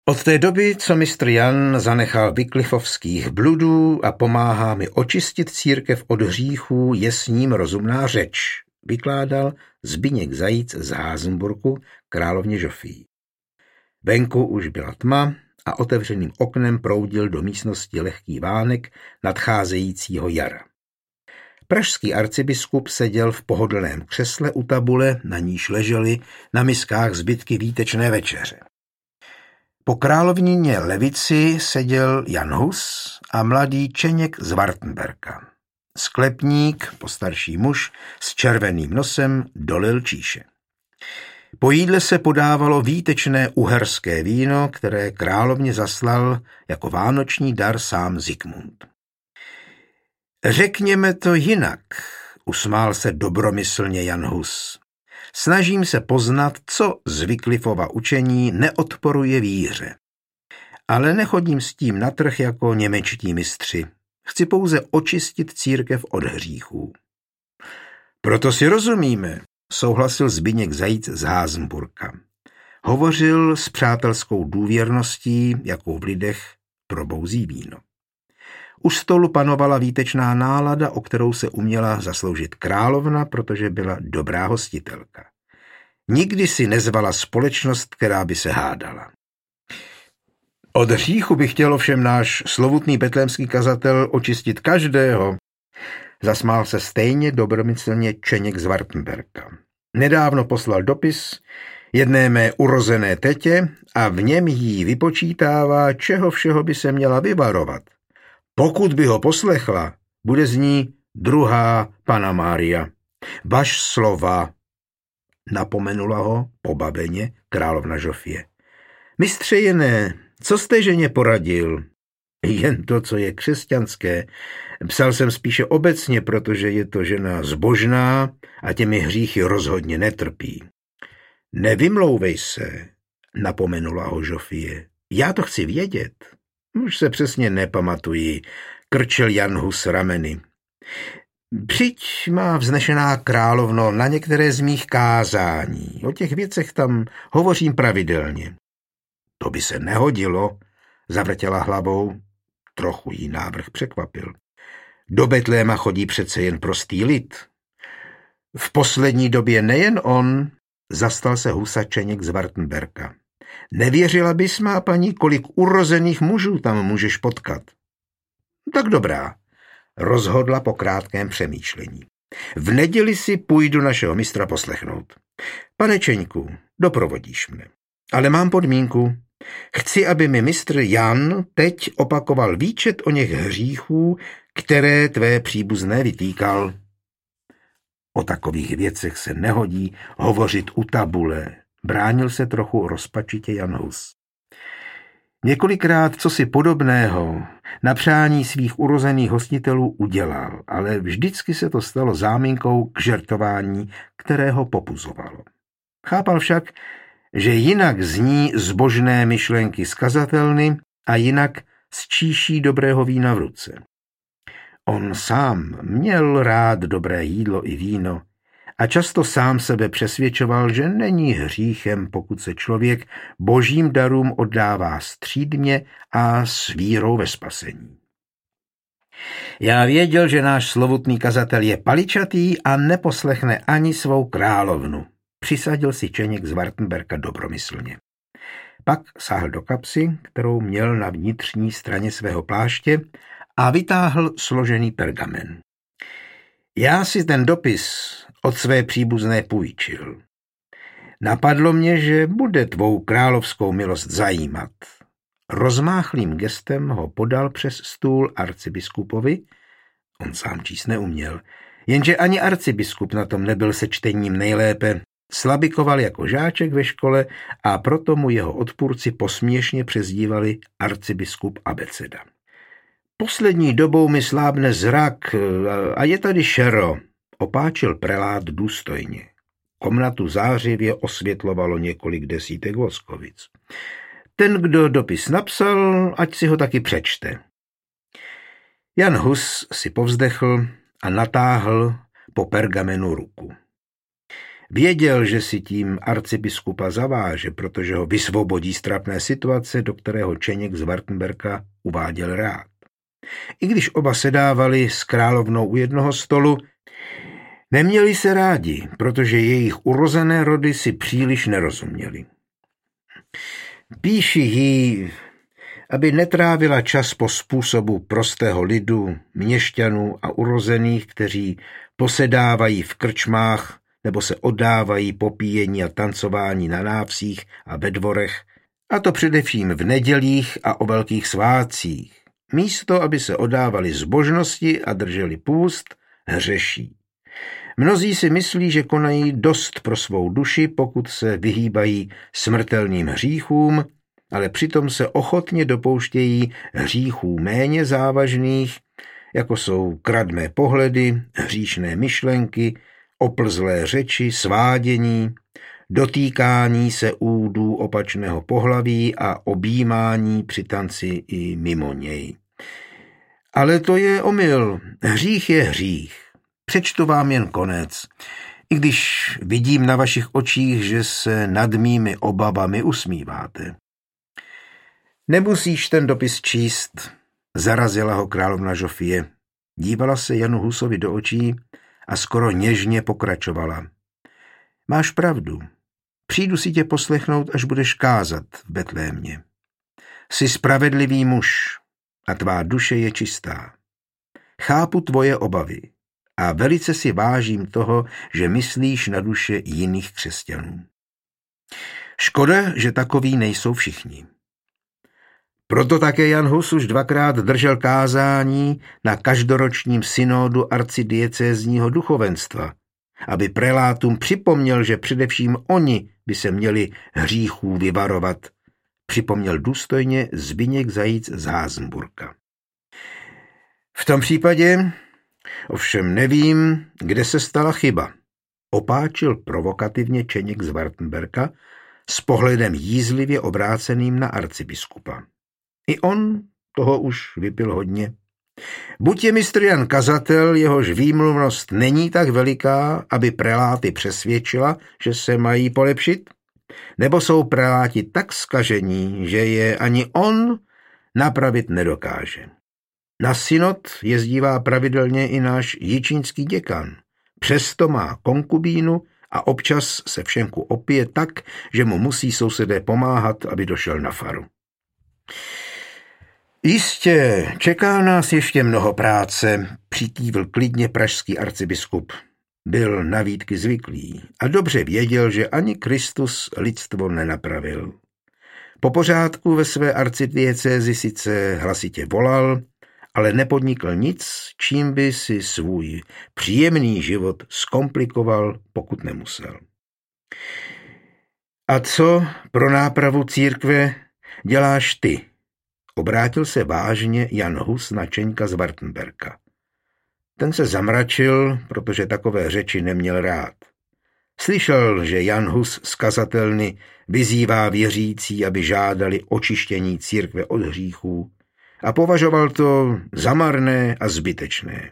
Od té doby, co mistr Jan zanechal Wyclifovských bludů a pomáhá mi očistit církev od hříchů, je s ním rozumná řeč, vykládal Zbyněk Zajíc z Házenburgu královně Žofii. Venku už byla tma a otevřeným oknem proudil do místnosti lehký vánek nadcházejícího jara. Pražský arcibiskup seděl v pohodlném křesle u tabule, na níž ležely na miskách zbytky výtečné večeře. Po královnině levici seděl Jan Hus a mladý Čeněk z Wartenberka. Sklepník, postarší muž s červeným nosem, dolil číše. Po jídle se podávalo výtečné uherské víno, které královně zaslal jako vánoční dar sám Zikmund. Řekněme to jinak, usmál se dobromyslně Jan Hus. Snažím se poznat, co z Wyclifova učení neodporuje víře. Ale nechodím s tím na trh jako němečtí mistři. Chci pouze očistit církev od hříchů. Proto si rozumíme, souhlasil Zbyněk Zajíc z Házenburka. Hovořil s přátelskou důvěrností, jakou v lidech probouzí víno. U stolu panovala výtečná nálada, o kterou se uměla zasloužit královna, protože byla dobrá hostitelka. Nikdy si nezvala společnost, která by se hádala. Od hříchu by chtěl ovšem náš slovutný betlémský kazatel očistit každého, zasmál se stejně dobromyslně Čeněk z Wartenberka. Nedávno poslal dopis jedné mé urozené tetě a v něm jí vypočítává, čeho všeho by se měla vyvarovat. Pokud by ho poslechla, bude z ní druhá Panna Mária. Vaš slova, napomenula ho pobaveně královna Žofie. Mistře Jené, co jste ženě poradil? Jen to, co je křesťanské. Psal jsem spíše obecně, protože je to žena zbožná a těmi hříchy rozhodně netrpí. Nevymlouvej se, napomenula ho Žofie. Já to chci vědět. Už se přesně nepamatuji, krčil Jan Hus rameny. Přijď, má vznešená královno, na některé z mých kázání. O těch věcech tam hovořím pravidelně. To by se nehodilo, zavrtěla hlavou. Trochu jí návrh překvapil. Do Betléma chodí přece jen prostý lid. V poslední době nejen on, zastal se Husa Čeněk z Wartenberka. Nevěřila bys, má paní, kolik urozených mužů tam můžeš potkat. Tak dobrá, rozhodla po krátkém přemýšlení. V neděli si půjdu našeho mistra poslechnout. Pane Čeňku, doprovodíš mne. Ale mám podmínku. Chci, aby mi mistr Jan teď opakoval výčet o něch hříchů, které tvé příbuzné vytýkal. O takových věcech se nehodí hovořit u tabule. Bránil se trochu rozpačitě Jan Hus. Několikrát cosi podobného na přání svých urozených hostitelů udělal, ale vždycky se to stalo záminkou k žertování, které ho popuzovalo. Chápal však, že jinak zní zbožné myšlenky z kazatelny a jinak z číší dobrého vína v ruce. On sám měl rád dobré jídlo i víno a často sám sebe přesvědčoval, že není hříchem, pokud se člověk božím darům oddává střídmě a s vírou ve spasení. Já věděl, že náš slovutný kazatel je paličatý a neposlechne ani svou královnu. Přisadil si Čeněk z Wartenberka dobromyslně. Pak sáhl do kapsy, kterou měl na vnitřní straně svého pláště, a vytáhl složený pergamen. Já si ten dopis od své příbuzné půjčil. Napadlo mě, že bude tvou královskou milost zajímat. Rozmáchlým gestem ho podal přes stůl arcibiskupovi. On sám číst neuměl, jenže ani arcibiskup na tom nebyl se čtením nejlépe. Slabikoval jako žáček ve škole a proto mu jeho odpůrci posměšně přezdívali arcibiskup Abeceda. Poslední dobou mi slábne zrak a je tady šero, opáčil prelát důstojně. Komnatu zářivě osvětlovalo několik desítek voskovic. Ten, kdo dopis napsal, ať si ho taky přečte. Jan Hus si povzdechl a natáhl po pergamenu ruku. Věděl, že si tím arcibiskupa zaváže, protože ho vysvobodí z trapné situace, do kterého Čeněk z Wartenberka uváděl rád. I když oba sedávali s královnou u jednoho stolu, neměli se rádi, protože jejich urozené rody si příliš nerozuměli. Píši jí, aby netrávila čas po způsobu prostého lidu, měšťanů a urozených, kteří posedávají v krčmách nebo se oddávají popíjení a tancování na návsích a ve dvorech, a to především v nedělích a o velkých svátcích. Místo, aby se oddávali zbožnosti a drželi půst, hřeší. Mnozí si myslí, že konají dost pro svou duši, pokud se vyhýbají smrtelným hříchům, ale přitom se ochotně dopouštějí hříchů méně závažných, jako jsou kradmé pohledy, hříšné myšlenky, oplzlé řeči, svádění, dotýkání se údů opačného pohlaví a objímání při tanci i mimo něj. Ale to je omyl. Hřích je hřích. Přečtu vám jen konec, i když vidím na vašich očích, že se nad mými obavami usmíváte. Nemusíš ten dopis číst, zarazila ho královna Žofie. Dívala se Janu Husovi do očí a skoro něžně pokračovala. Máš pravdu. Přijdu si tě poslechnout, až budeš kázat v Betlémě. Jsi spravedlivý muž a tvá duše je čistá. Chápu tvoje obavy a velice si vážím toho, že myslíš na duše jiných křesťanů. Škoda, že takoví nejsou všichni. Proto také Jan Hus už 2krát držel kázání na každoročním synodu arcidiecézního duchovenstva, aby prelátům připomněl, že především oni by se měli hříchů vyvarovat, připomněl důstojně Zbyněk Zajíc z Házenburka. V tom případě ovšem nevím, kde se stala chyba, opáčil provokativně Čeněk z Wartenberka s pohledem jízlivě obráceným na arcibiskupa. I on toho už vypil hodně. Buď je mistr Jan kazatel, jehož výmluvnost není tak veliká, aby preláty přesvědčila, že se mají polepšit, nebo jsou preláti tak zkažení, že je ani on napravit nedokáže. Na synod jezdívá pravidelně i náš jičínský děkan. Přesto má konkubínu a občas se všemku opije tak, že mu musí sousedé pomáhat, aby došel na faru. Jistě, čeká nás ještě mnoho práce, přikývl klidně pražský arcibiskup. Byl na výtky zvyklý a dobře věděl, že ani Kristus lidstvo nenapravil. Po pořádku ve své arcidiecézi sice hlasitě volal, ale nepodnikl nic, čím by si svůj příjemný život zkomplikoval, pokud nemusel. A co pro nápravu církve děláš ty? Obrátil se vážně Jan Hus na Čeňka z Wartenberka. Ten se zamračil, protože takové řeči neměl rád. Slyšel, že Jan Hus z kazatelny vyzývá věřící, aby žádali očištění církve od hříchů, a považoval to za marné a zbytečné.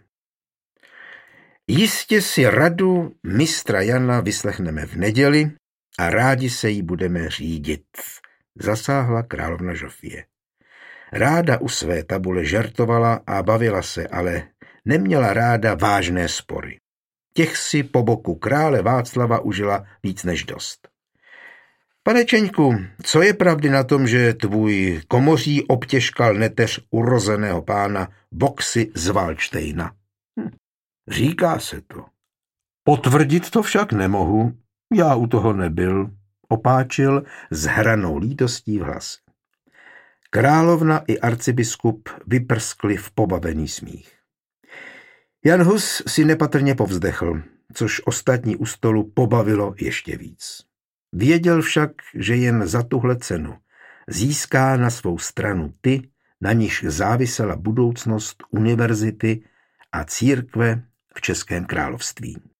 Jistě si radu mistra Jana vyslechneme v neděli a rádi se jí budeme řídit, zasáhla královna Žofie. Ráda u své tabule žertovala a bavila se, ale neměla ráda vážné spory. Těch si po boku krále Václava užila víc než dost. Pane Čeňku, co je pravdy na tom, že tvůj komoří obtěžkal neteř urozeného pána Boxy z Valdštejna? Říká se to. Potvrdit to však nemohu, já u toho nebyl, opáčil s hranou lítostí v hlase. Královna i arcibiskup vyprskli v pobavený smích. Jan Hus si nepatrně povzdechl, což ostatní u stolu pobavilo ještě víc. Věděl však, že jen za tuhle cenu získá na svou stranu ty, na nichž závisela budoucnost univerzity a církve v Českém království.